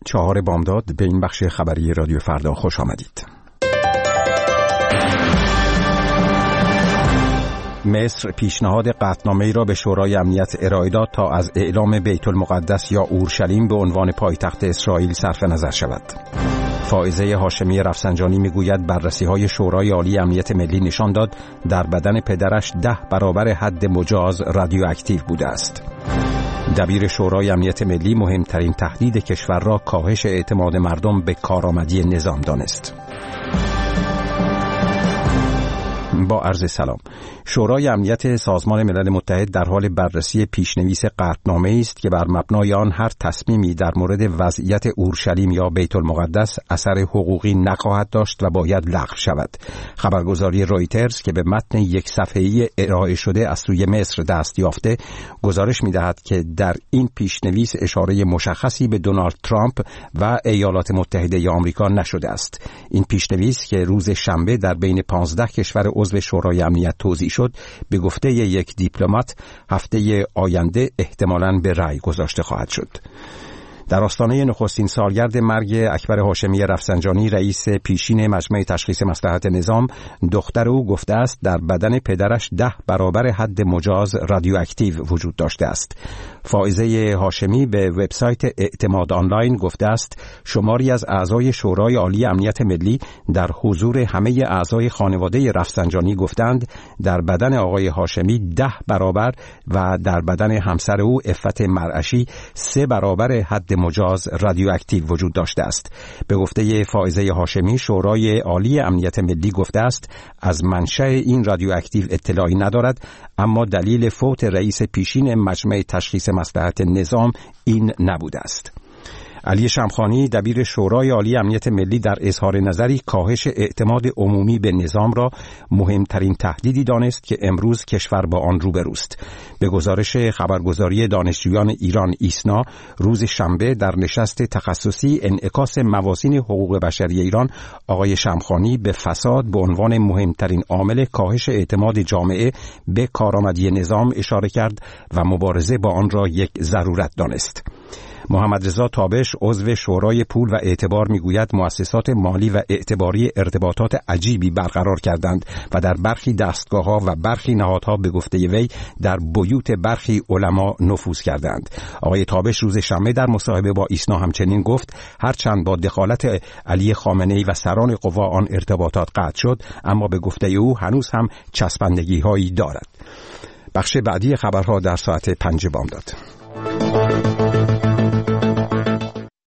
4 بامداد به این بخش خبری رادیو فردا خوش آمدید. مصر پیشنهاد قطعنامه‌ای را به شورای امنیت ارائه داد تا از اعلام بیت المقدس یا اورشلیم به عنوان پایتخت اسرائیل صرف نظر شود. فائزه هاشمی رفسنجانی میگوید بررسی‌های شورای عالی امنیت ملی نشان داد در بدن پدرش 10 برابر حد مجاز رادیواکتیو بوده است. دبیر شورای امنیت ملی مهمترین تهدید کشور را کاهش اعتماد مردم به کارآمدی نظام دانست. با عرض سلام. شورای امنیت سازمان ملل متحد در حال بررسی پیشنویس قطعنامه‌ای است که بر مبنای آن هر تصمیمی در مورد وضعیت اورشلیم یا بیت المقدس اثر حقوقی نخواهد داشت و باید لغو شود. خبرگزاری رویترز که به متن 1 صفحه‌ای ارائه شده از سوی مصر دست یافته گزارش می‌دهد که در این پیشنویس اشاره مشخصی به دونالد ترامپ و ایالات متحده آمریکا نشده است. این پیشنویس که روز شنبه در بین 15 کشور عضو شورای امنیت توزیع شد، به گفته یک دیپلمات هفته آینده احتمالاً به رأی گذاشته خواهد شد. در آستانه نخستین سالگرد مرگ اکبر هاشمی رفسنجانی رئیس پیشین مجمع تشخیص مصلحت نظام، دختر او گفته است در بدن پدرش 10 برابر حد مجاز رادیواکتیو وجود داشته است. فائزه هاشمی به وبسایت اعتماد آنلاین گفته است شماری از اعضای شورای عالی امنیت ملی در حضور همه اعضای خانواده رفسنجانی گفتند در بدن آقای هاشمی 10 برابر و در بدن همسر او عفت مرعشی 3 برابر حد مجاز رادیواکتیو وجود داشته است. به گفته فائزه هاشمی شورای عالی امنیت ملی گفته است از منشأ این رادیواکتیو اطلاعی ندارد، اما دلیل فوت رئیس پیشین مجمع تشخیص مصلحت نظام این نبوده است. علی شمخانی دبیر شورای عالی امنیت ملی در اظهار نظری کاهش اعتماد عمومی به نظام را مهمترین تهدیدی دانست که امروز کشور با آن روبروست. به گزارش خبرگزاری دانشجویان ایران ایسنا، روز شنبه در نشست تخصصی انعکاس موازین حقوق بشری ایران، آقای شمخانی به فساد به عنوان مهمترین عامل کاهش اعتماد جامعه به کارآمدی نظام اشاره کرد و مبارزه با آن را یک ضرورت دانست. محمد رضا تابش عضو شورای پول و اعتبار میگوید مؤسسات مالی و اعتباری ارتباطات عجیبی برقرار کردند و در برخی دستگاه‌ها و برخی نهادها به گفته وی در بیوت برخی علما نفوذ کردند. آقای تابش روز شنبه در مصاحبه با ایسنا همچنین گفت هرچند با دخالت علی خامنه‌ای و سران قوا آن ارتباطات قطع شد، اما به گفته او هنوز هم چسبندگی‌هایی دارد. بخش بعدی خبرها در ساعت 5 بامداد.